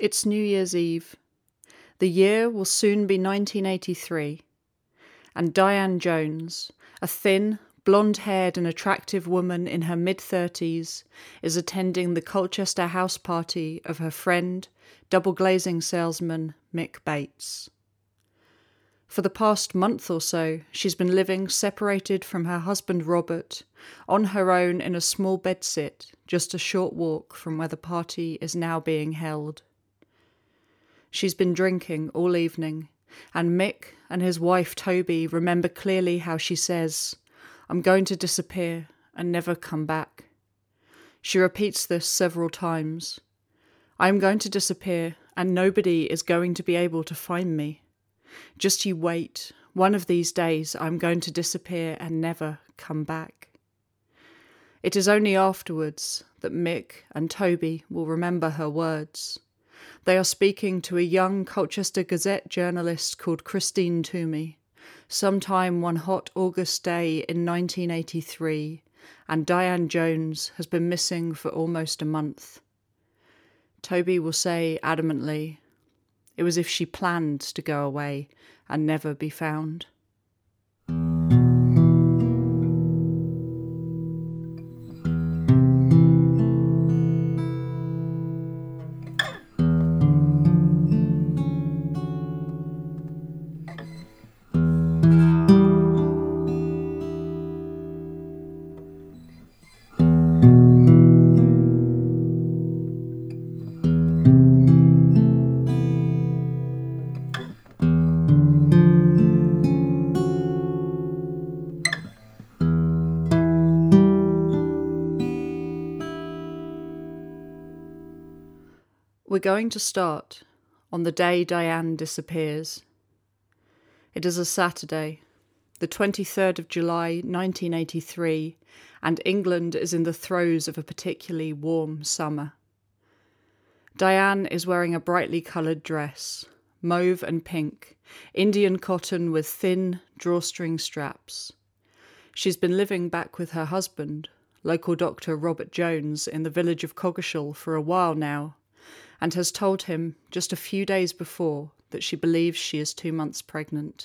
It's New Year's Eve. The year will soon be 1983, and Diane Jones, a thin, blonde-haired and attractive woman in her mid-30s, is attending the Colchester house party of her friend, double-glazing salesman Mick Bates. For the past month or so, she's been living separated from her husband Robert, on her own in a small bedsit, just a short walk from where the party is now being held. She's been drinking all evening, and Mick and his wife Toby remember clearly how she says, "I'm going to disappear and never come back." She repeats this several times. "I'm going to disappear and nobody is going to be able to find me. Just you wait, one of these days I'm going to disappear and never come back." It is only afterwards that Mick and Toby will remember her words. They are speaking to a young Colchester Gazette journalist called Christine Toomey, sometime one hot August day in 1983, and Diane Jones has been missing for almost a month. Toby will say adamantly, it was as if she planned to go away and never be found. We're going to start on the day Diane disappears. It is a Saturday, the 23rd of July 1983, and England is in the throes of a particularly warm summer. Diane is wearing a brightly coloured dress, mauve and pink, Indian cotton with thin drawstring straps. She's been living back with her husband, local doctor Robert Jones, in the village of Coggeshall for a while now, and has told him just a few days before that she believes she is 2 months pregnant.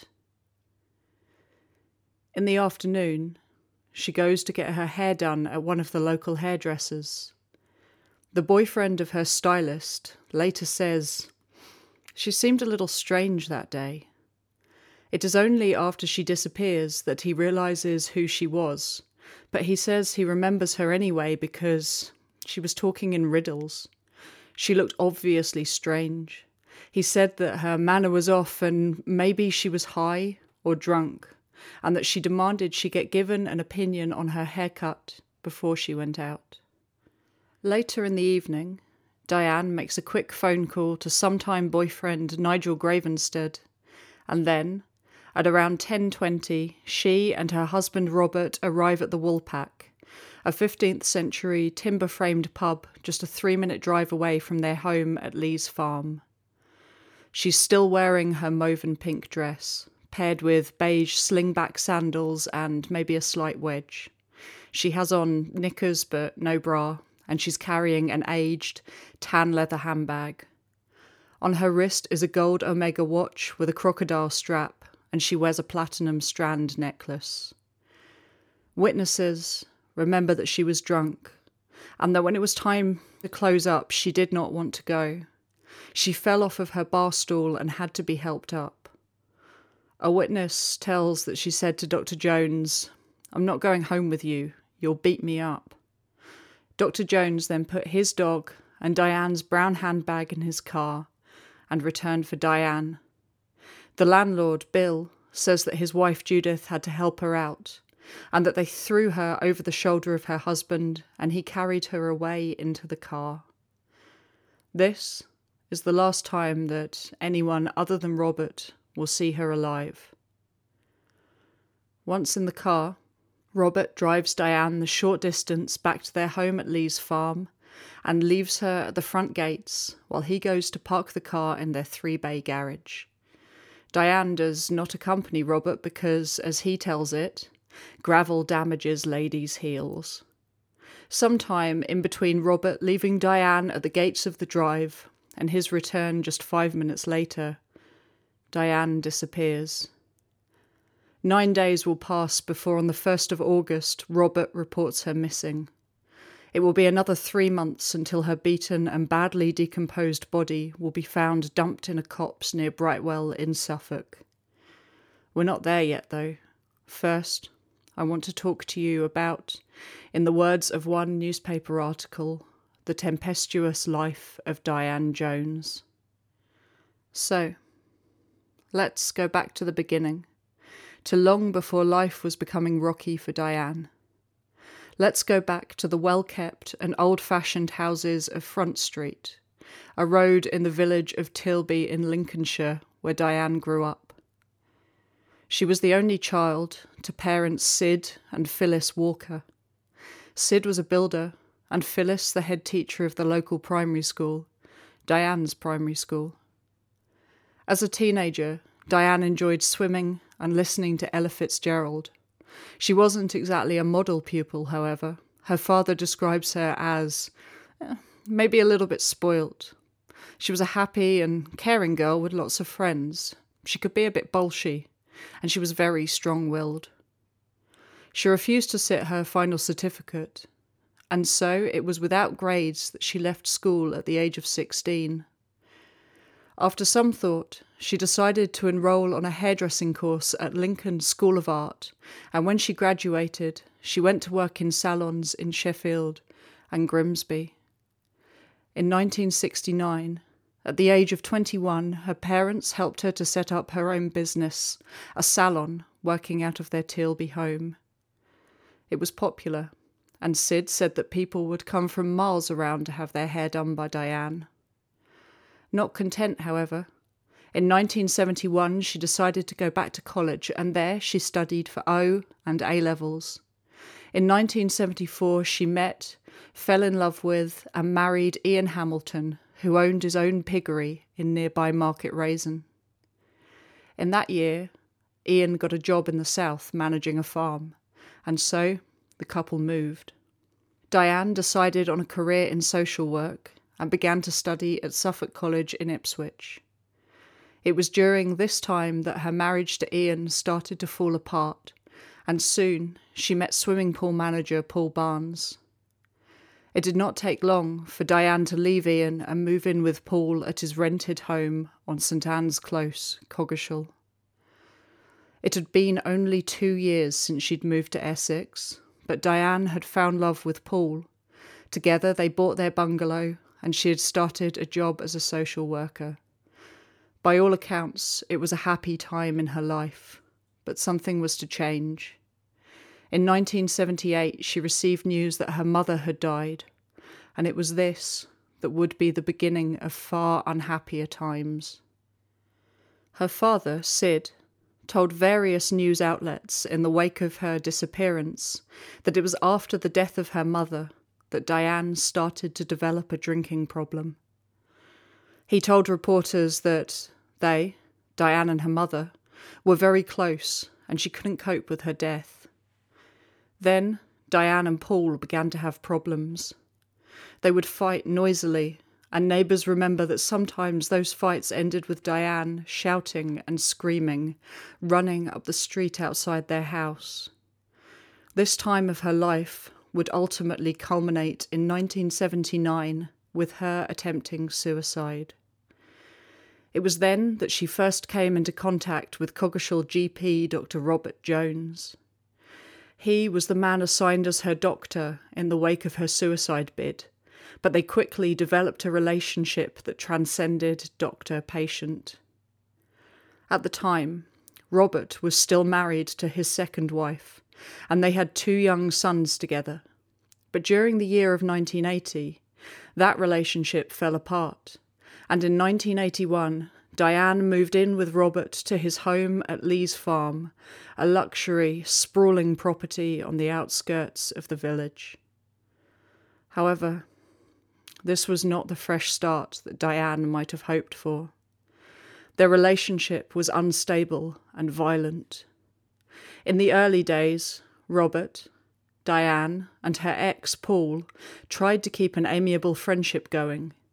In the afternoon, she goes to get her hair done at one of the local hairdressers. The boyfriend of her stylist later says, "She seemed a little strange that day." It is only after she disappears that he realises who she was, but he says he remembers her anyway because she was talking in riddles. She looked obviously strange. He said that her manner was off and maybe she was high or drunk, and that she demanded she get given an opinion on her haircut before she went out. Later in the evening, Diane makes a quick phone call to sometime boyfriend Nigel Gravenstead, and then, at around 10:20, she and her husband Robert arrive at the Woolpack, a 15th century timber-framed pub just a 3-minute drive away from their home at Lees Farm. She's still wearing her mauve and pink dress, paired with beige slingback sandals and maybe a slight wedge. She has on knickers but no bra, and she's carrying an aged, tan leather handbag. On her wrist is a gold Omega watch with a crocodile strap, and she wears a platinum strand necklace. Witnesses remember that she was drunk, and that when it was time to close up, she did not want to go. She fell off of her bar stool and had to be helped up. A witness tells that she said to Dr. Jones, "I'm not going home with you, you'll beat me up." Dr. Jones then put his dog and Diane's brown handbag in his car and returned for Diane. The landlord, Bill, says that his wife Judith had to help her out, and that they threw her over the shoulder of her husband and he carried her away into the car. This is the last time that anyone other than Robert will see her alive. Once in the car, Robert drives Diane the short distance back to their home at Lees Farm and leaves her at the front gates while he goes to park the car in their 3-bay garage. Diane does not accompany Robert because, as he tells it, gravel damages ladies' heels. Sometime in between Robert leaving Diane at the gates of the drive and his return just 5 minutes later, Diane disappears. 9 days will pass before on the 1st of August, Robert reports her missing. It will be another 3 months until her beaten and badly decomposed body will be found dumped in a copse near Brightwell in Suffolk. We're not there yet, though. First, I want to talk to you about, in the words of one newspaper article, the tempestuous life of Diane Jones. So, let's go back to the beginning, to long before life was becoming rocky for Diane. Let's go back to the well-kept and old-fashioned houses of Front Street, a road in the village of Tilby in Lincolnshire where Diane grew up. She was the only child to parents Sid and Phyllis Walker. Sid was a builder and Phyllis the head teacher of the local primary school, Diane's primary school. As a teenager, Diane enjoyed swimming and listening to Ella Fitzgerald. She wasn't exactly a model pupil, however. Her father describes her as maybe a little bit spoilt. She was a happy and caring girl with lots of friends. She could be a bit bolshy, and she was very strong-willed. She refused to sit her final certificate, and so it was without grades that she left school at the age of 16. After some thought, she decided to enroll on a hairdressing course at Lincoln School of Art, and when she graduated, she went to work in salons in Sheffield and Grimsby. In 1969, at the age of 21, her parents helped her to set up her own business, a salon working out of their Tilby home. It was popular, and Sid said that people would come from miles around to have their hair done by Diane. Not content, however, in 1971 she decided to go back to college, and there she studied for O and A-levels. In 1974 she met, fell in love with and married Ian Hamilton, who owned his own piggery in nearby Market Raisin. In that year, Ian got a job in the south managing a farm, and so the couple moved. Diane decided on a career in social work and began to study at Suffolk College in Ipswich. It was during this time that her marriage to Ian started to fall apart, and soon she met swimming pool manager Paul Barnes. It did not take long for Diane to leave Ian and move in with Paul at his rented home on St Anne's Close, Coggeshall. It had been only 2 years since she'd moved to Essex, but Diane had found love with Paul. Together they bought their bungalow, and she had started a job as a social worker. By all accounts, it was a happy time in her life, but something was to change. In 1978, she received news that her mother had died, and it was this that would be the beginning of far unhappier times. Her father, Sid, told various news outlets in the wake of her disappearance that it was after the death of her mother that Diane started to develop a drinking problem. He told reporters that they, Diane and her mother, were very close and she couldn't cope with her death. Then Diane and Paul began to have problems. They would fight noisily, and neighbours remember that sometimes those fights ended with Diane shouting and screaming, running up the street outside their house. This time of her life would ultimately culminate in 1979 with her attempting suicide. It was then that she first came into contact with Coggeshall GP Dr. Robert Jones. He was the man assigned as her doctor in the wake of her suicide bid, but they quickly developed a relationship that transcended doctor-patient. At the time, Robert was still married to his second wife, and they had 2 young sons together. But during the year of 1980, that relationship fell apart, and in 1981, Diane moved in with Robert to his home at Lees Farm, a luxury, sprawling property on the outskirts of the village. However, this was not the fresh start that Diane might have hoped for. Their relationship was unstable and violent. In the early days, Robert, Diane, and her ex, Paul, tried to keep an amiable friendship going,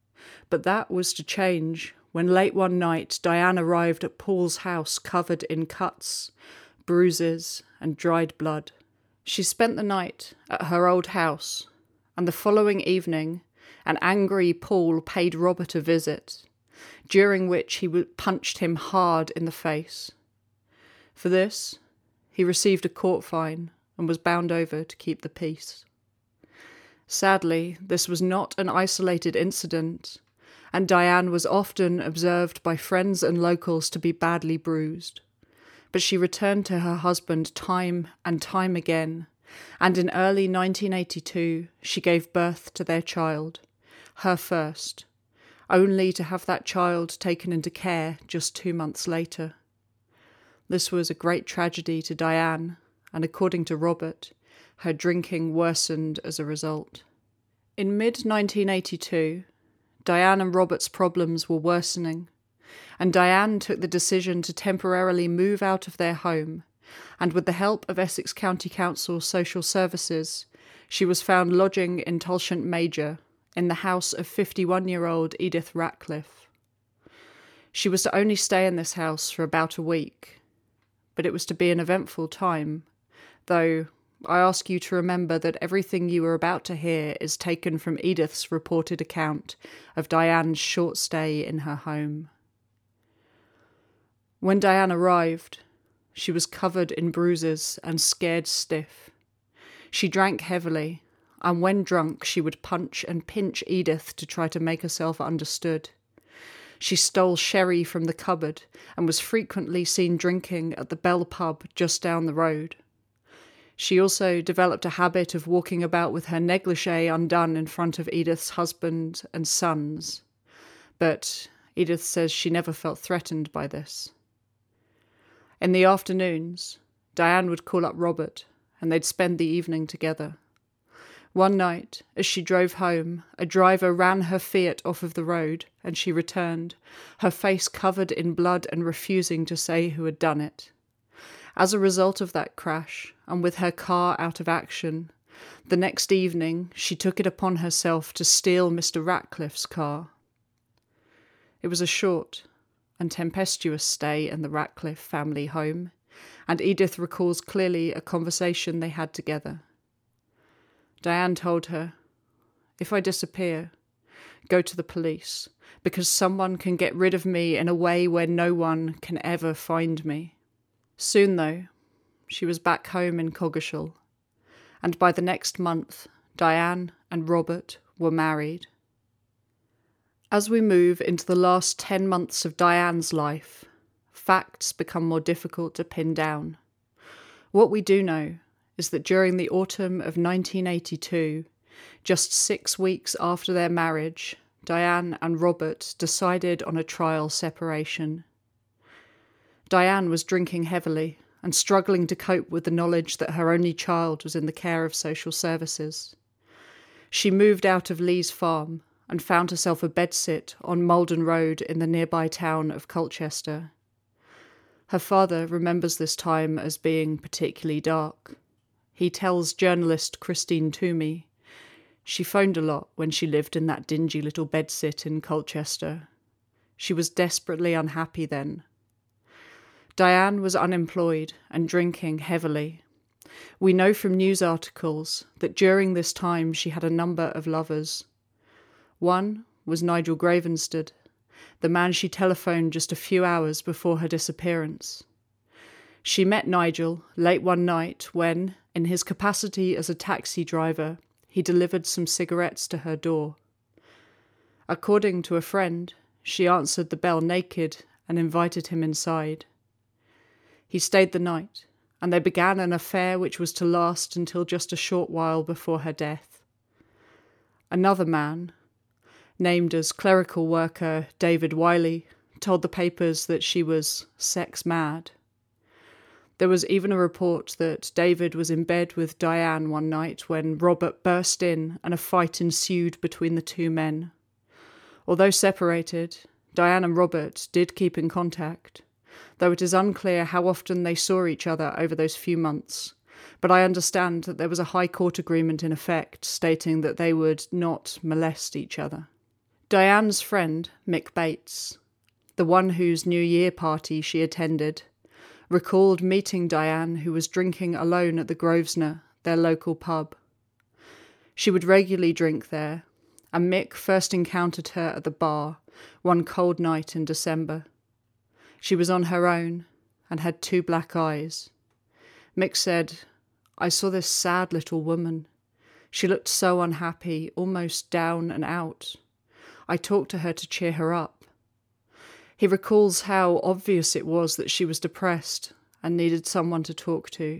But that was to change when late one night Diane arrived at Paul's house covered in cuts, bruises, and dried blood. She spent the night at her old house, and the following evening an angry Paul paid Robert a visit, during which he punched him hard in the face. For this, he received a court fine and was bound over to keep the peace. Sadly, this was not an isolated incident, and Diane was often observed by friends and locals to be badly bruised. But she returned to her husband time and time again, and in early 1982 she gave birth to their child, her first, only to have that child taken into care just 2 months later. This was a great tragedy to Diane, and according to Robert, her drinking worsened as a result. In mid-1982, Diane and Robert's problems were worsening, and Diane took the decision to temporarily move out of their home, and with the help of Essex County Council Social Services, she was found lodging in Tolshant Major, in the house of 51-year-old Edith Ratcliffe. She was to only stay in this house for about a week, but it was to be an eventful time, though I ask you to remember that everything you are about to hear is taken from Edith's reported account of Diane's short stay in her home. When Diane arrived, she was covered in bruises and scared stiff. She drank heavily, and when drunk she would punch and pinch Edith to try to make herself understood. She stole sherry from the cupboard and was frequently seen drinking at the Bell pub just down the road. She also developed a habit of walking about with her negligee undone in front of Edith's husband and sons, but Edith says she never felt threatened by this. In the afternoons, Diane would call up Robert, and they'd spend the evening together. One night, as she drove home, a driver ran her Fiat off of the road, and she returned, her face covered in blood and refusing to say who had done it. As a result of that crash, and with her car out of action, the next evening she took it upon herself to steal Mr. Ratcliffe's car. It was a short and tempestuous stay in the Ratcliffe family home, and Edith recalls clearly a conversation they had together. Diane told her, "If I disappear, go to the police, because someone can get rid of me in a way where no one can ever find me." Soon, though, she was back home in Coggeshall, and by the next month, Diane and Robert were married. As we move into the last 10 months of Diane's life, facts become more difficult to pin down. What we do know is that during the autumn of 1982, just 6 weeks after their marriage, Diane and Robert decided on a trial separation. Diane was drinking heavily and struggling to cope with the knowledge that her only child was in the care of social services. She moved out of Lee's farm and found herself a bedsit on Malden Road in the nearby town of Colchester. Her father remembers this time as being particularly dark. He tells journalist Christine Toomey, "She phoned a lot when she lived in that dingy little bedsit in Colchester. She was desperately unhappy then." Diane was unemployed and drinking heavily. We know from news articles that during this time she had a number of lovers. One was Nigel Gravenstead, the man she telephoned just a few hours before her disappearance. She met Nigel late one night when, in his capacity as a taxi driver, he delivered some cigarettes to her door. According to a friend, she answered the bell naked and invited him inside. He stayed the night, and they began an affair which was to last until just a short while before her death. Another man, named as clerical worker David Wiley, told the papers that she was sex mad. There was even a report that David was in bed with Diane one night when Robert burst in and a fight ensued between the two men. Although separated, Diane and Robert did keep in contact, though it is unclear how often they saw each other over those few months, but I understand that there was a High Court agreement in effect stating that they would not molest each other. Diane's friend, Mick Bates, the one whose New Year party she attended, recalled meeting Diane, who was drinking alone at the Grosvenor, their local pub. She would regularly drink there, and Mick first encountered her at the bar one cold night in December. She was on her own and had 2 black eyes. Mick said, "I saw this sad little woman. She looked so unhappy, almost down and out. I talked to her to cheer her up." He recalls how obvious it was that she was depressed and needed someone to talk to.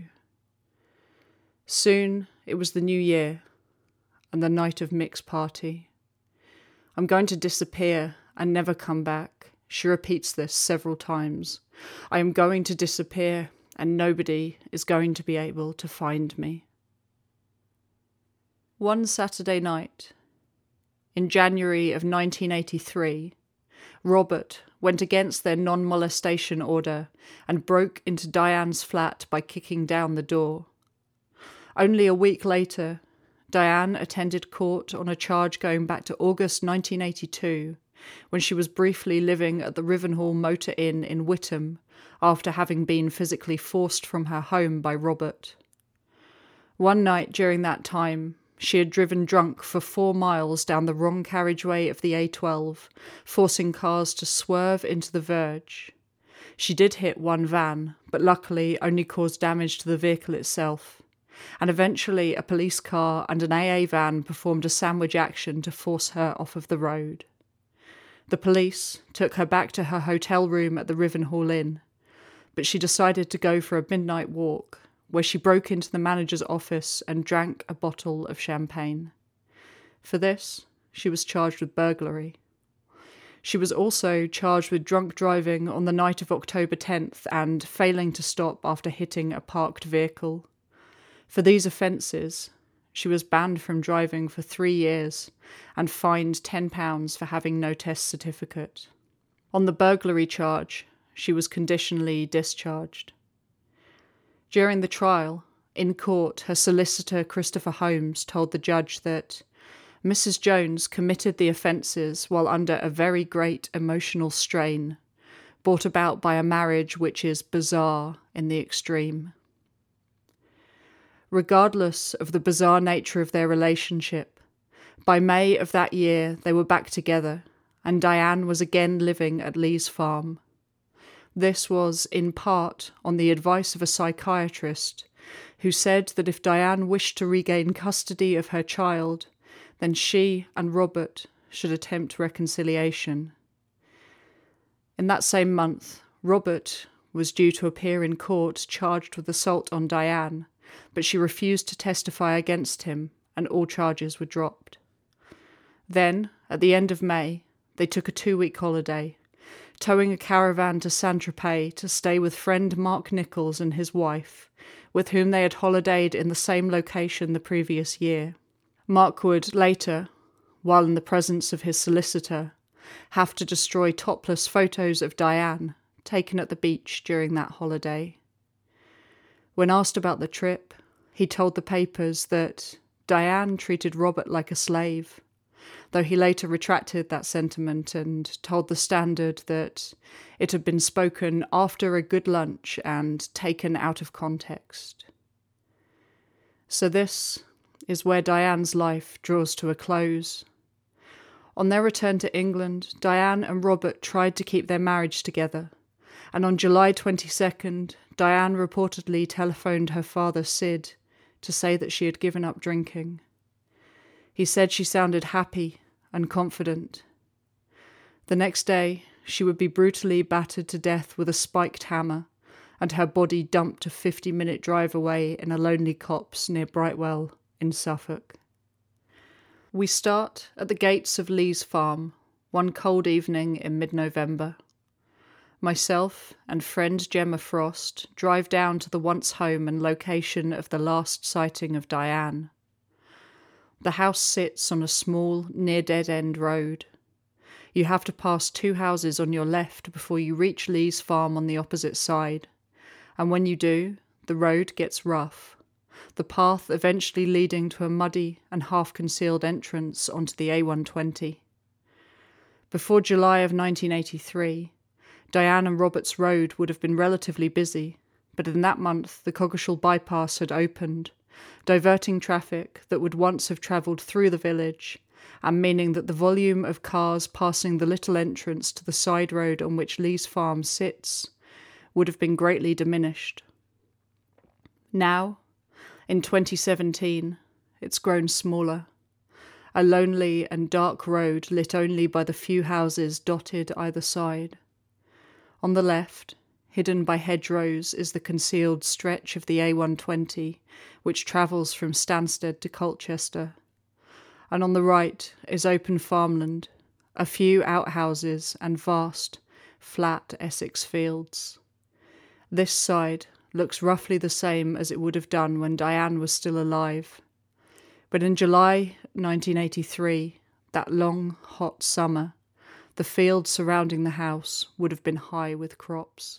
Soon it was the New Year and the night of Mick's party. "I'm going to disappear and never come back." She repeats this several times. "I am going to disappear and nobody is going to be able to find me." One Saturday night, in January of 1983, Robert went against their non-molestation order and broke into Diane's flat by kicking down the door. Only a week later, Diane attended court on a charge going back to August 1982, when she was briefly living at the Rivenhall Motor Inn in Witham after having been physically forced from her home by Robert. One night during that time, she had driven drunk for 4 miles down the wrong carriageway of the A12, forcing cars to swerve into the verge. She did hit one van, but luckily only caused damage to the vehicle itself, and eventually a police car and an AA van performed a sandwich action to force her off of the road. The police took her back to her hotel room at the Rivenhall Inn, but she decided to go for a midnight walk, where she broke into the manager's office and drank a bottle of champagne. For this, she was charged with burglary. She was also charged with drunk driving on the night of October 10th and failing to stop after hitting a parked vehicle. For these offences, she was banned from driving for 3 years and fined £10 for having no test certificate. On the burglary charge, she was conditionally discharged. During the trial, in court, her solicitor Christopher Holmes told the judge that Mrs. Jones committed the offences while under a very great emotional strain, brought about by a marriage which is bizarre in the extreme. Regardless of the bizarre nature of their relationship, by May of that year they were back together, and Diane was again living at Lee's farm. This was, in part, on the advice of a psychiatrist who said that if Diane wished to regain custody of her child, then she and Robert should attempt reconciliation. In that same month, Robert was due to appear in court charged with assault on Diane, but she refused to testify against him, and all charges were dropped. Then, at the end of May, they took a 2-week holiday, towing a caravan to Saint-Tropez to stay with friend Mark Nichols and his wife, with whom they had holidayed in the same location the previous year. Mark would later, while in the presence of his solicitor, have to destroy topless photos of Diane taken at the beach during that holiday. When asked about the trip, he told the papers that Diane treated Robert like a slave, though he later retracted that sentiment and told the Standard that it had been spoken after a good lunch and taken out of context. So this is where Diane's life draws to a close. On their return to England, Diane and Robert tried to keep their marriage together, and on July 22nd, Diane reportedly telephoned her father Sid to say that she had given up drinking. He said she sounded happy and confident. The next day, she would be brutally battered to death with a spiked hammer and her body dumped a 50-minute drive away in a lonely copse near Brightwell in Suffolk. We start at the gates of Lee's farm one cold evening in mid-November. Myself and friend Gemma Frost drive down to the once home and location of the last sighting of Diane. The house sits on a small, near-dead-end road. You have to pass 2 houses on your left before you reach Lee's farm on the opposite side, and when you do, the road gets rough, the path eventually leading to a muddy and half-concealed entrance onto the A120. Before July of 1983, Diane and Roberts Road would have been relatively busy, but in that month the Coggeshall bypass had opened, diverting traffic that would once have travelled through the village, and meaning that the volume of cars passing the little entrance to the side road on which Lee's farm sits would have been greatly diminished. Now, in 2017, it's grown smaller, a lonely and dark road lit only by the few houses dotted either side. On the left, hidden by hedgerows, is the concealed stretch of the A120, which travels from Stansted to Colchester. And on the right is open farmland, a few outhouses and vast, flat Essex fields. This side looks roughly the same as it would have done when Diane was still alive. But in July 1983, that long, hot summer, the fields surrounding the house would have been high with crops.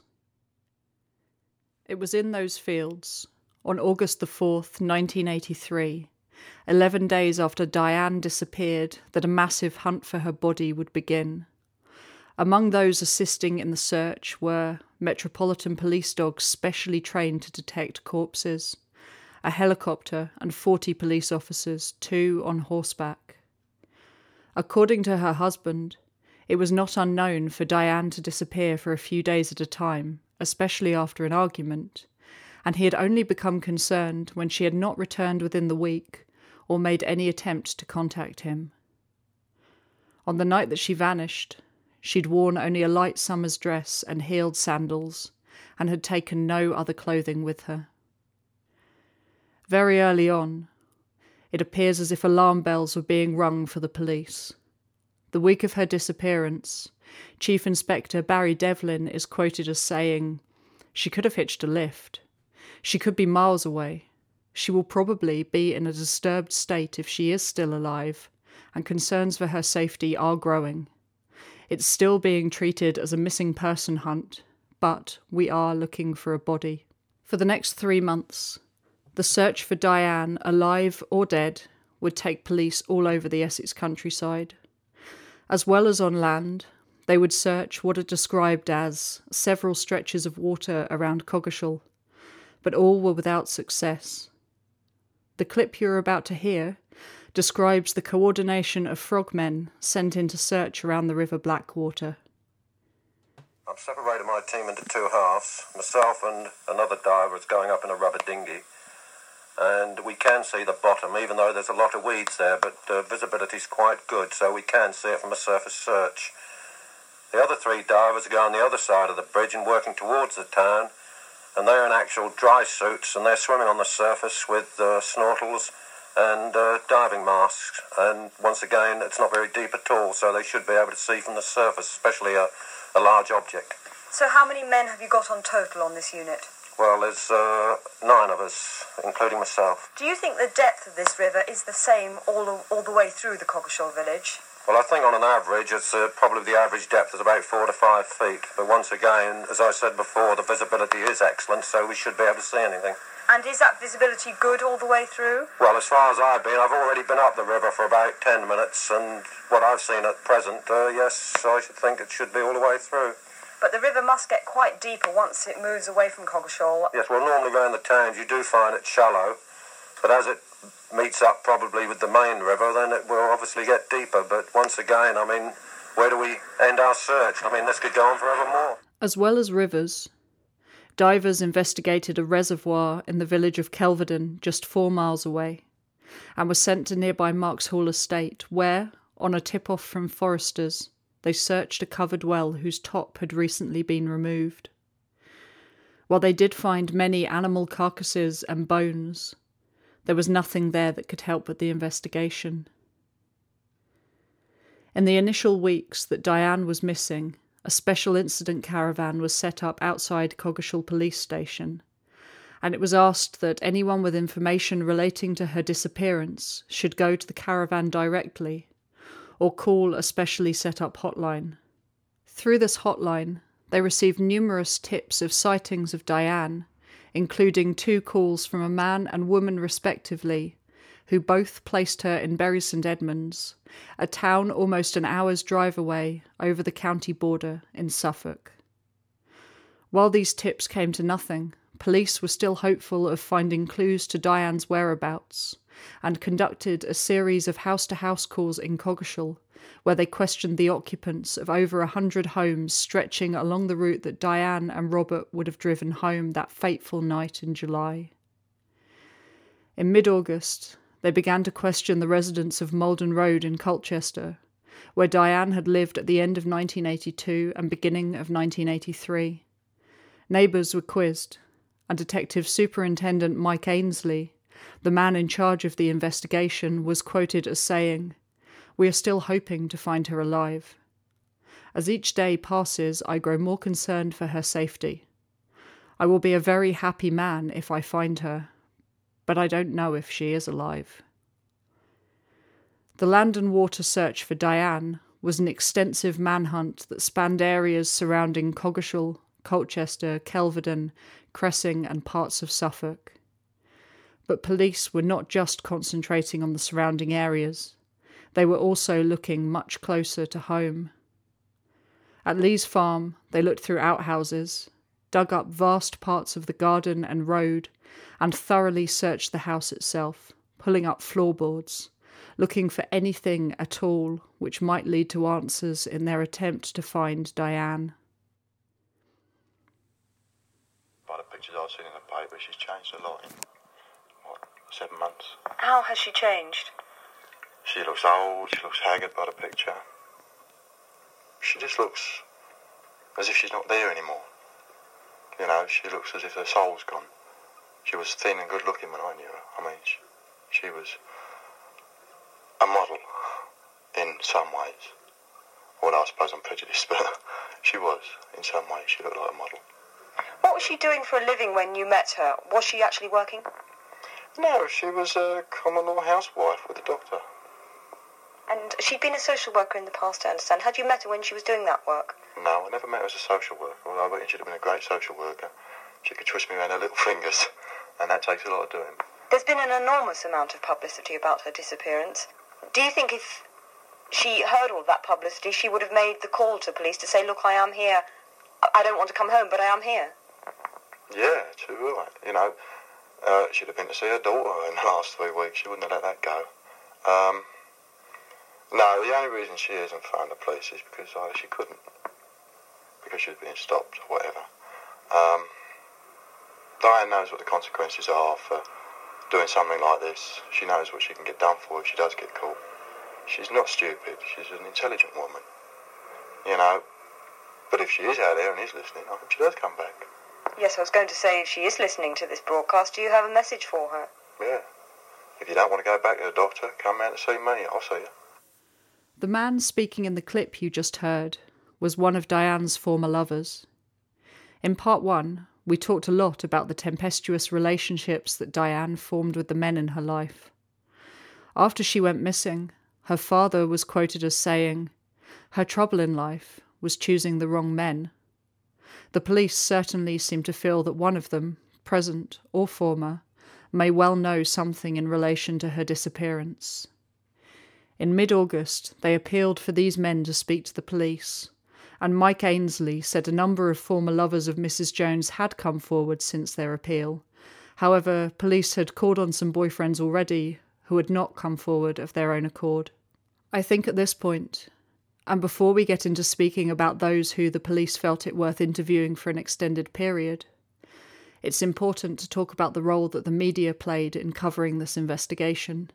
It was in those fields, on August the 4th, 1983, 11 days after Diane disappeared, that a massive hunt for her body would begin. Among those assisting in the search were Metropolitan Police dogs specially trained to detect corpses, a helicopter and 40 police officers, 2 on horseback. According to her husband, it was not unknown for Diane to disappear for a few days at a time, especially after an argument, and he had only become concerned when she had not returned within the week or made any attempt to contact him. On the night that she vanished, she'd worn only a light summer's dress and heeled sandals, and had taken no other clothing with her. Very early on, it appears as if alarm bells were being rung for the police. The week of her disappearance, Chief Inspector Barry Devlin is quoted as saying, "She could have hitched a lift. She could be miles away. She will probably be in a disturbed state if she is still alive, and concerns for her safety are growing. It's still being treated as a missing person hunt, but we are looking for a body." For the next 3 months, the search for Diane, alive or dead, would take police all over the Essex countryside. As well as on land, they would search what are described as several stretches of water around Coggeshall, but all were without success. The clip you're about to hear describes the coordination of frogmen sent in to search around the River Blackwater. I've separated my team into 2 halves. Myself and another diver is going up in a rubber dinghy. And we can see the bottom, even though there's a lot of weeds there, but visibility's quite good, so we can see it from a surface search. The other 3 divers are going on the other side of the bridge and working towards the town, and they're in actual dry suits, and they're swimming on the surface with snorkels and diving masks. And once again, it's not very deep at all, so they should be able to see from the surface, especially a large object. So how many men have you got on total on this unit? Well, there's 9 of us, including myself. Do you think the depth of this river is the same all the way through the Coggeshall village? Well, I think on an average, it's probably the average depth is about 4 to 5 feet. But once again, as I said before, the visibility is excellent, so we should be able to see anything. And is that visibility good all the way through? Well, as far as I've already been up the river for about 10 minutes, and what I've seen at present, yes, I should think it should be all the way through. But the river must get quite deeper once it moves away from Coggeshall. Yes, well, normally around the towns you do find it shallow, but as it meets up probably with the main river, then it will obviously get deeper. But once again, where do we end our search? This could go on forevermore. As well as rivers, divers investigated a reservoir in the village of Kelvedon, just 4 miles away, and were sent to nearby Marks Hall Estate, where, on a tip-off from foresters, they searched a covered well whose top had recently been removed. While they did find many animal carcasses and bones, there was nothing there that could help with the investigation. In the initial weeks that Diane was missing, a special incident caravan was set up outside Coggeshall Police Station, and it was asked that anyone with information relating to her disappearance should go to the caravan directly or call a specially set up hotline. Through this hotline, they received numerous tips of sightings of Diane, including 2 calls from a man and woman respectively, who both placed her in Bury St Edmunds, a town almost an hour's drive away over the county border in Suffolk. While these tips came to nothing, police were still hopeful of finding clues to Diane's whereabouts and conducted a series of house-to-house calls in Coggeshall, where they questioned the occupants of over 100 homes stretching along the route that Diane and Robert would have driven home that fateful night in July. In mid-August, they began to question the residents of Malden Road in Colchester, where Diane had lived at the end of 1982 and beginning of 1983. Neighbours were quizzed, and Detective Superintendent Mike Ainsley, the man in charge of the investigation, was quoted as saying, "We are still hoping to find her alive. As each day passes, I grow more concerned for her safety. I will be a very happy man if I find her, but I don't know if she is alive." The land and water search for Diane was an extensive manhunt that spanned areas surrounding Coggeshall, Colchester, Kelvedon, Cressing and parts of Suffolk. But police were not just concentrating on the surrounding areas. They were also looking much closer to home. At Lee's farm, they looked through outhouses, dug up vast parts of the garden and road, and thoroughly searched the house itself, pulling up floorboards, looking for anything at all which might lead to answers in their attempt to find Diane. By the pictures I've seen in the paper, she's changed a lot in, 7 months. How has she changed? She looks old, she looks haggard by the picture. She just looks as if she's not there anymore. You know, she looks as if her soul's gone. She was thin and good looking when I knew her. I mean, she was a model in some ways. Well, I suppose I'm prejudiced, but she was. In some ways, she looked like a model. What was she doing for a living when you met her? Was she actually working? No, she was a common law housewife with a doctor. And she'd been a social worker in the past, I understand. Had you met her when she was doing that work? No, I never met her as a social worker, although I reckon she'd have been a great social worker. She could twist me around her little fingers, and that takes a lot of doing. There's been an enormous amount of publicity about her disappearance. Do you think if she heard all that publicity, she would have made the call to police to say, "Look, I am here. I don't want to come home, but I am here"? Yeah, too right. You know, she'd have been to see her daughter in the last 3 weeks. She wouldn't have let that go. No, the only reason she isn't found the police is because either she couldn't, because she was being stopped or whatever. Diane knows what the consequences are for doing something like this. She knows what she can get done for if she does get caught. She's not stupid. She's an intelligent woman, you know. But if she is out there and is listening, I hope she does come back. Yes, I was going to say, if she is listening to this broadcast, do you have a message for her? Yeah. If you don't want to go back to the doctor, come round to see me. I'll see you. The man speaking in the clip you just heard was one of Diane's former lovers. In part 1, we talked a lot about the tempestuous relationships that Diane formed with the men in her life. After she went missing, her father was quoted as saying, "Her trouble in life was choosing the wrong men." The police certainly seem to feel that one of them, present or former, may well know something in relation to her disappearance. In mid-August, they appealed for these men to speak to the police, and Mike Ainsley said a number of former lovers of Mrs. Jones had come forward since their appeal. However, police had called on some boyfriends already who had not come forward of their own accord. I think at this point, and before we get into speaking about those who the police felt it worth interviewing for an extended period, it's important to talk about the role that the media played in covering this investigation.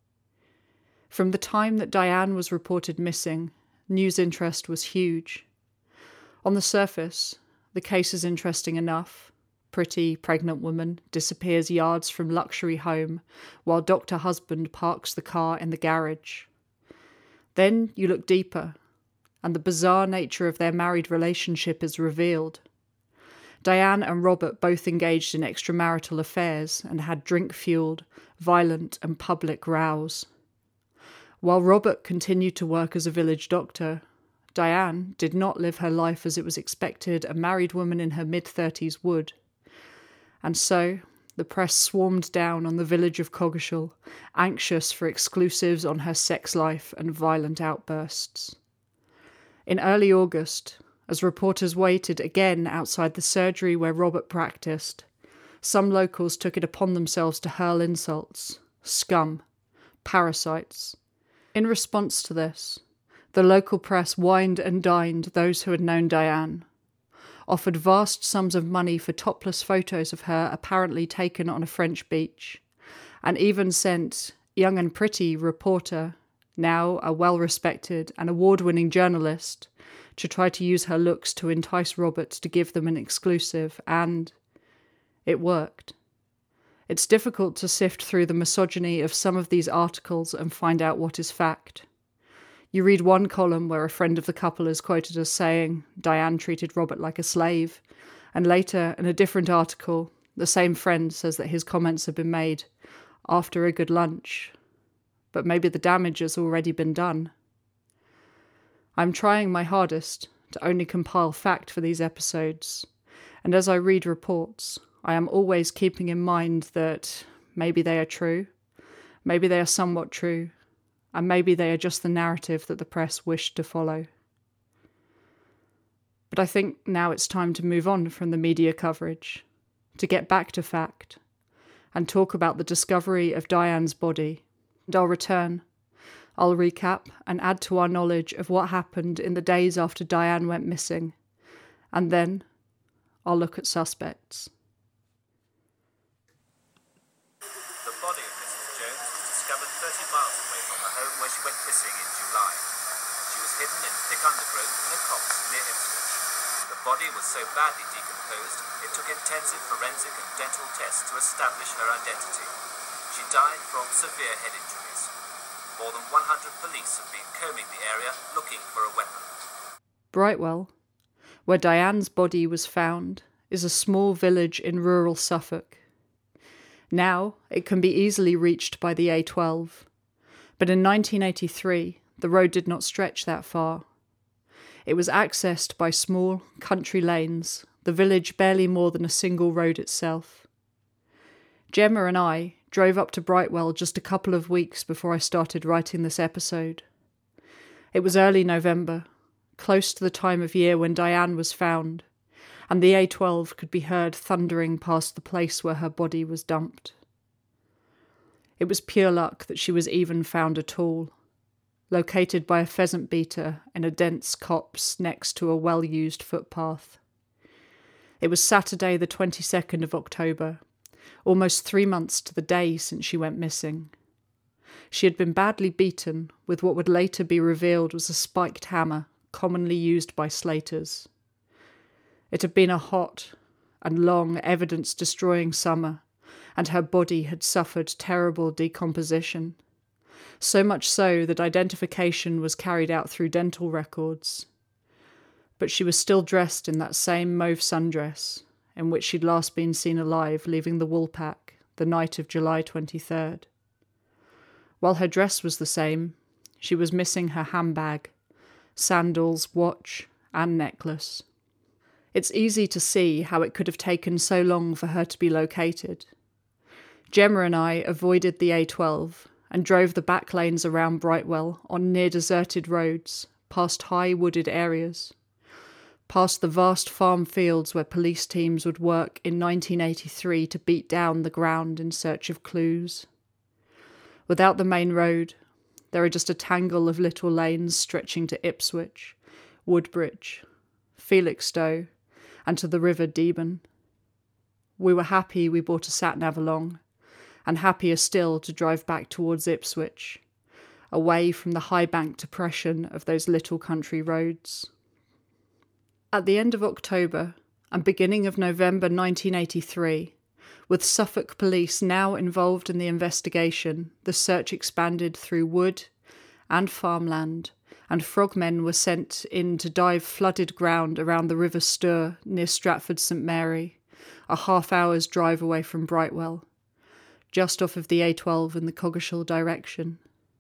From the time that Diane was reported missing, news interest was huge. On the surface, the case is interesting enough. Pretty, pregnant woman disappears yards from luxury home while doctor husband parks the car in the garage. Then you look deeper, and the bizarre nature of their married relationship is revealed. Diane and Robert both engaged in extramarital affairs and had drink-fueled, violent and public rows. While Robert continued to work as a village doctor, Diane did not live her life as it was expected a married woman in her mid-30s would. And so, the press swarmed down on the village of Coggeshall, anxious for exclusives on her sex life and violent outbursts. In early August, as reporters waited again outside the surgery where Robert practiced, some locals took it upon themselves to hurl insults, scum, parasites. In response to this, the local press wined and dined those who had known Diane, offered vast sums of money for topless photos of her apparently taken on a French beach, and even sent young and pretty reporter, now a well-respected and award-winning journalist, to try to use her looks to entice Robert to give them an exclusive, and it worked. It's difficult to sift through the misogyny of some of these articles and find out what is fact. You read one column where a friend of the couple is quoted as saying Diane treated Robert like a slave, and later, in a different article, the same friend says that his comments have been made after a good lunch. But maybe the damage has already been done. I'm trying my hardest to only compile fact for these episodes, and as I read reports, I am always keeping in mind that maybe they are true, maybe they are somewhat true, and maybe they are just the narrative that the press wished to follow. But I think now it's time to move on from the media coverage, to get back to fact, and talk about the discovery of Diane's body. And I'll return. I'll recap and add to our knowledge of what happened in the days after Diane went missing, and then I'll look at suspects. The body of Mrs. Jones was discovered 30 miles away from her home where she went missing in July. She was hidden in thick undergrowth in a copse near Ipswich. The body was so badly decomposed, it took intensive forensic and dental tests to establish her identity. She died from severe head injuries. More than 100 police have been combing the area looking for a weapon. Brightwell, where Diane's body was found, is a small village in rural Suffolk. Now it can be easily reached by the A12, but in 1983 the road did not stretch that far. It was accessed by small country lanes, the village barely more than a single road itself. Gemma and I drove up to Brightwell just a couple of weeks before I started writing this episode. It was early November, close to the time of year when Diane was found, and the A12 could be heard thundering past the place where her body was dumped. It was pure luck that she was even found at all, located by a pheasant beater in a dense copse next to a well-used footpath. It was Saturday the 22nd of October, almost 3 months to the day since she went missing. She had been badly beaten with what would later be revealed was a spiked hammer commonly used by slaters. It had been a hot and long, evidence-destroying summer, and her body had suffered terrible decomposition, so much so that identification was carried out through dental records. But she was still dressed in that same mauve sundress in which she'd last been seen alive leaving the Woolpack the night of July 23rd. While her dress was the same, she was missing her handbag, sandals, watch, and necklace. It's easy to see how it could have taken so long for her to be located. Gemma and I avoided the A12 and drove the back lanes around Brightwell on near-deserted roads, past high wooded areas, past the vast farm fields where police teams would work in 1983 to beat down the ground in search of clues. Without the main road, there are just a tangle of little lanes stretching to Ipswich, Woodbridge, Felixstowe, and to the River Deben. We were happy we brought a sat-nav along, and happier still to drive back towards Ipswich, away from the high-banked depression of those little country roads. At the end of October and beginning of November 1983, with Suffolk police now involved in the investigation, the search expanded through wood and farmland, and frogmen were sent in to dive flooded ground around the River Stour near Stratford St Mary, a half-hour's drive away from Brightwell, just off of the A12 in the Coggeshall direction.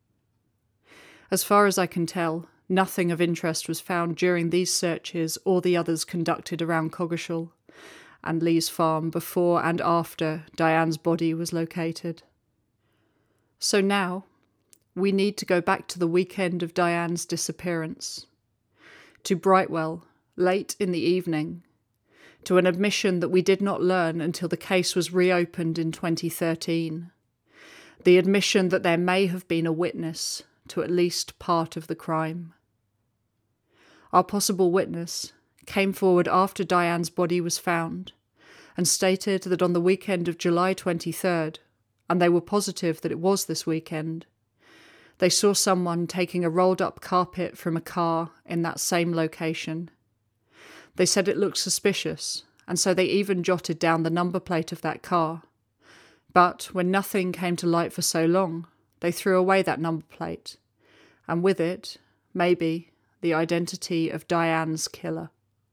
As far as I can tell, nothing of interest was found during these searches or the others conducted around Coggeshall, and Lee's farm before and after Diane's body was located. So now, we need to go back to the weekend of Diane's disappearance, to Brightwell, late in the evening, to an admission that we did not learn until the case was reopened in 2013, the admission that there may have been a witness to at least part of the crime. Our possible witness came forward after Diane's body was found and stated that on the weekend of July 23rd, and they were positive that it was this weekend, they saw someone taking a rolled-up carpet from a car in that same location. They said it looked suspicious, and so they even jotted down the number plate of that car. But when nothing came to light for so long, they threw away that number plate, and with it, maybe, the identity of Diane's killer.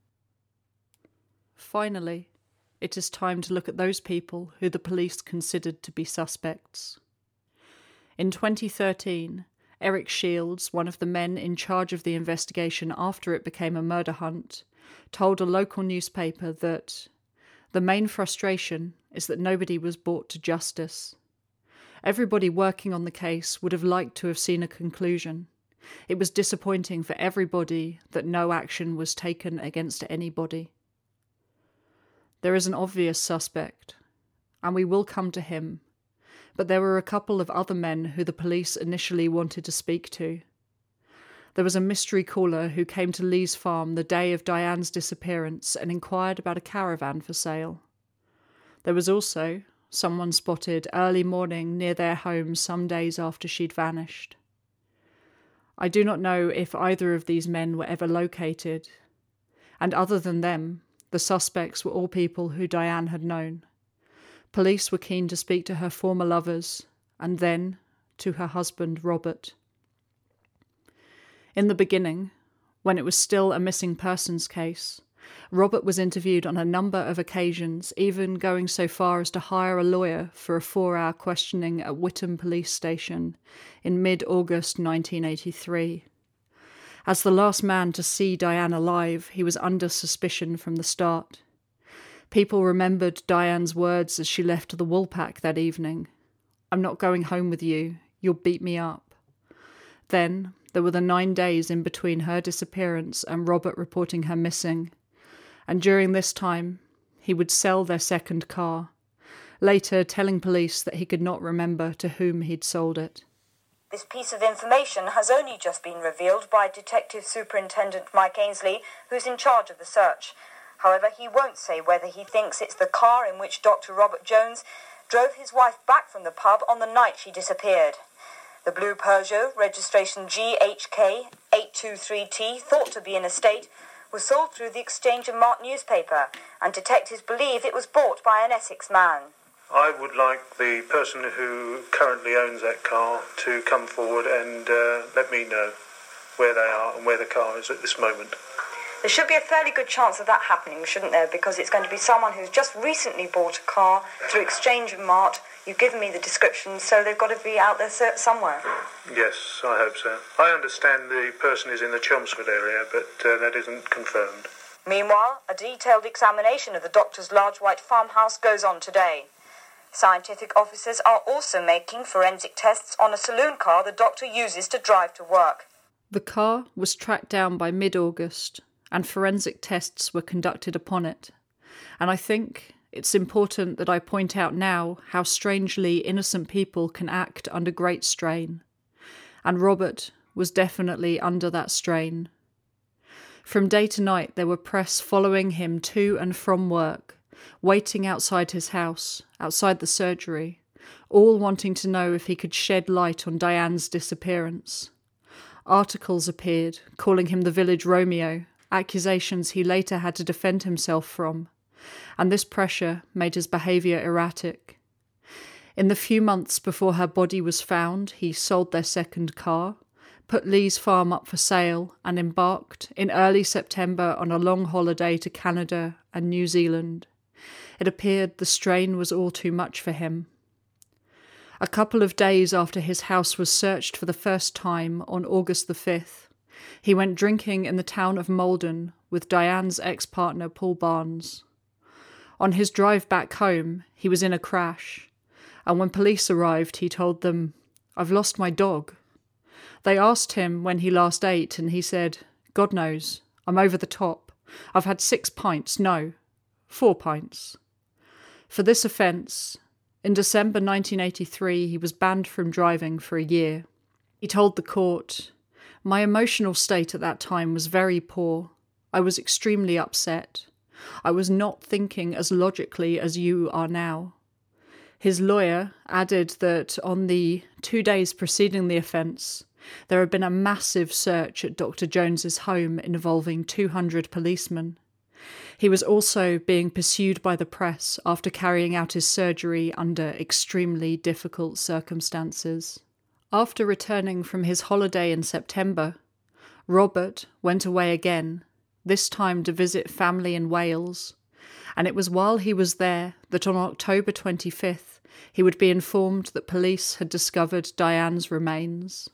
Finally, it is time to look at those people who the police considered to be suspects. In 2013, Eric Shields, one of the men in charge of the investigation after it became a murder hunt, told a local newspaper that the main frustration is that nobody was brought to justice. Everybody working on the case would have liked to have seen a conclusion. It was disappointing for everybody that no action was taken against anybody. There is an obvious suspect, and we will come to him, but there were a couple of other men who the police initially wanted to speak to. There was a mystery caller who came to Lee's farm the day of Diane's disappearance and inquired about a caravan for sale. There was also someone spotted early morning near their home some days after she'd vanished. I do not know if either of these men were ever located, and other than them, the suspects were all people who Diane had known. Police were keen to speak to her former lovers, and then to her husband, Robert. In the beginning, when it was still a missing persons case, Robert was interviewed on a number of occasions, even going so far as to hire a lawyer for a 4-hour questioning at Witham Police Station in mid-August 1983. As the last man to see Diane alive, he was under suspicion from the start. People remembered Diane's words as she left the Woolpack that evening. "I'm not going home with you. You'll beat me up." Then there were the 9 days in between her disappearance and Robert reporting her missing. And during this time, he would sell their second car, later telling police that he could not remember to whom he'd sold it. This piece of information has only just been revealed by Detective Superintendent Mike Ainsley, who's in charge of the search. However, he won't say whether he thinks it's the car in which Dr. Robert Jones drove his wife back from the pub on the night she disappeared. The blue Peugeot, registration GHK 823T, thought to be in a state, was sold through the Exchange and Mart newspaper, and detectives believe it was bought by an Essex man. I would like the person who currently owns that car to come forward and let me know where they are and where the car is at this moment. There should be a fairly good chance of that happening, shouldn't there? Because it's going to be someone who's just recently bought a car through Exchange and Mart. You've given me the description, so they've got to be out there somewhere. Yes, I hope so. I understand the person is in the Chelmsford area, but that isn't confirmed. Meanwhile, a detailed examination of the doctor's large white farmhouse goes on today. Scientific officers are also making forensic tests on a saloon car the doctor uses to drive to work. The car was tracked down by mid-August, and forensic tests were conducted upon it. And I think it's important that I point out now how strangely innocent people can act under great strain. And Robert was definitely under that strain. From day to night there were press following him to and from work, waiting outside his house, outside the surgery, all wanting to know if he could shed light on Diane's disappearance. Articles appeared, calling him the village Romeo, accusations he later had to defend himself from, and this pressure made his behaviour erratic. In the few months before her body was found, he sold their second car, put Lee's farm up for sale, and embarked in early September on a long holiday to Canada and New Zealand. It appeared the strain was all too much for him. A couple of days after his house was searched for the first time on August the 5th, he went drinking in the town of Malden with Diane's ex-partner Paul Barnes. On his drive back home, he was in a crash, and when police arrived, he told them, "I've lost my dog." They asked him when he last ate, and he said, "God knows, I'm over the top. I've had 6 pints, no, 4 pints." For this offence, in December 1983, he was banned from driving for a year. He told the court, "My emotional state at that time was very poor. I was extremely upset. I was not thinking as logically as you are now." His lawyer added that on the 2 days preceding the offence, there had been a massive search at Dr. Jones's home involving 200 policemen. He was also being pursued by the press after carrying out his surgery under extremely difficult circumstances. After returning from his holiday in September, Robert went away again, this time to visit family in Wales, and it was while he was there that on October 25th he would be informed that police had discovered Diane's remains.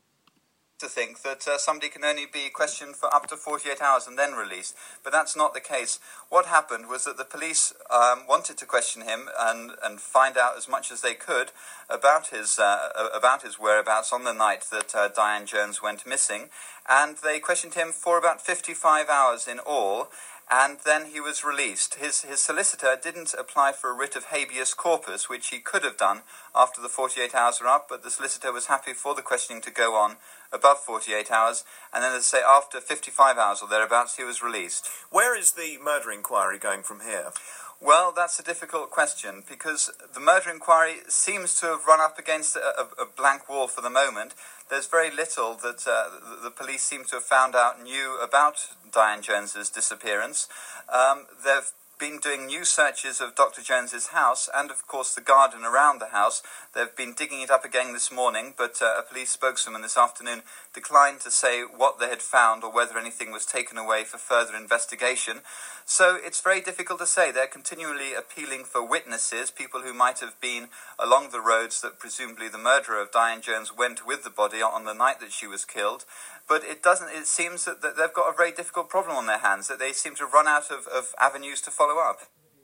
To think that somebody can only be questioned for up to 48 hours and then released, but that's not the case. What happened was that the police wanted to question him and find out as much as they could about his whereabouts on the night that Diane Jones went missing, and they questioned him for about 55 hours in all, and then he was released. His solicitor didn't apply for a writ of habeas corpus, which he could have done after the 48 hours were up, but the solicitor was happy for the questioning to go on above 48 hours, and then, as I say, after 55 hours or thereabouts, he was released. Where is the murder inquiry going from here? Well, that's a difficult question, because the murder inquiry seems to have run up against a blank wall for the moment. There's very little that the police seem to have found out new about Diane Jones's disappearance. They've been doing new searches of Dr. Jones's house and, of course, the garden around the house. They've been digging it up again this morning, but a police spokeswoman this afternoon declined to say what they had found or whether anything was taken away for further investigation. So it's very difficult to say. They're continually appealing for witnesses, people who might have been along the roads that presumably the murderer of Diane Jones went with the body on the night that she was killed. But it seems that they've got a very difficult problem on their hands, that they seem to run out of avenues to follow up.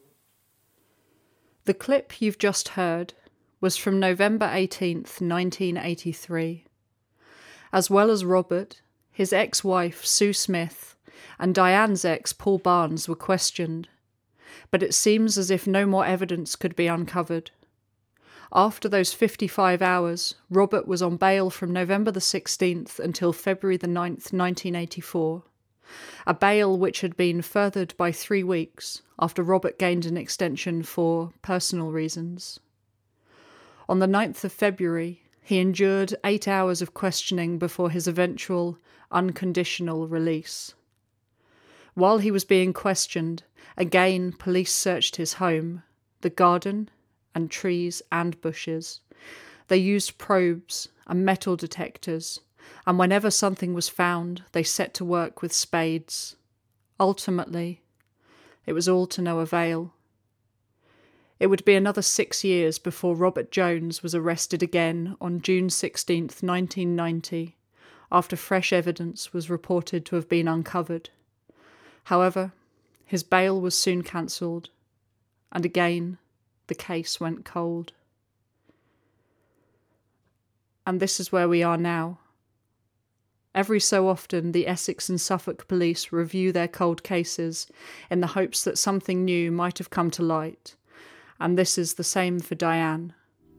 The clip you've just heard was from November 18th, 1983. As well as Robert, his ex-wife Sue Smith and Diane's ex Paul Barnes were questioned, but it seems as if no more evidence could be uncovered. After those 55 hours, Robert was on bail from November the 16th until February the 9th, 1984, a bail which had been furthered by 3 weeks after Robert gained an extension for personal reasons. On the 9th of February, he endured 8 hours of questioning before his eventual unconditional release. While he was being questioned, again police searched his home, the garden, and trees and bushes. They used probes and metal detectors, and whenever something was found, they set to work with spades. Ultimately, it was all to no avail. It would be another 6 years before Robert Jones was arrested again on June 16, 1990, after fresh evidence was reported to have been uncovered. However, his bail was soon cancelled, and again, the case went cold. And this is where we are now. Every so often, the Essex and Suffolk police review their cold cases in the hopes that something new might have come to light, and this is the same for Diane.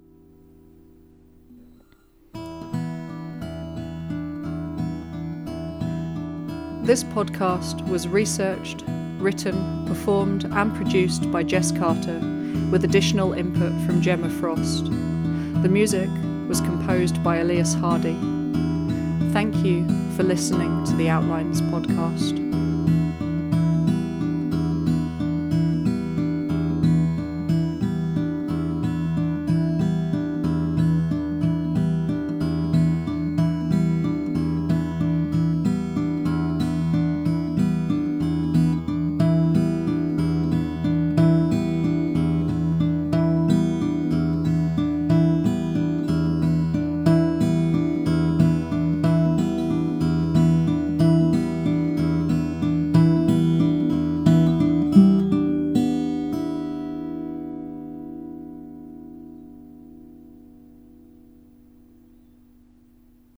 This podcast was researched, written, performed and produced by Jess Carter, with additional input from Gemma Frost. The music was composed by Elias Hardy. Thank you for listening to the Outlines podcast.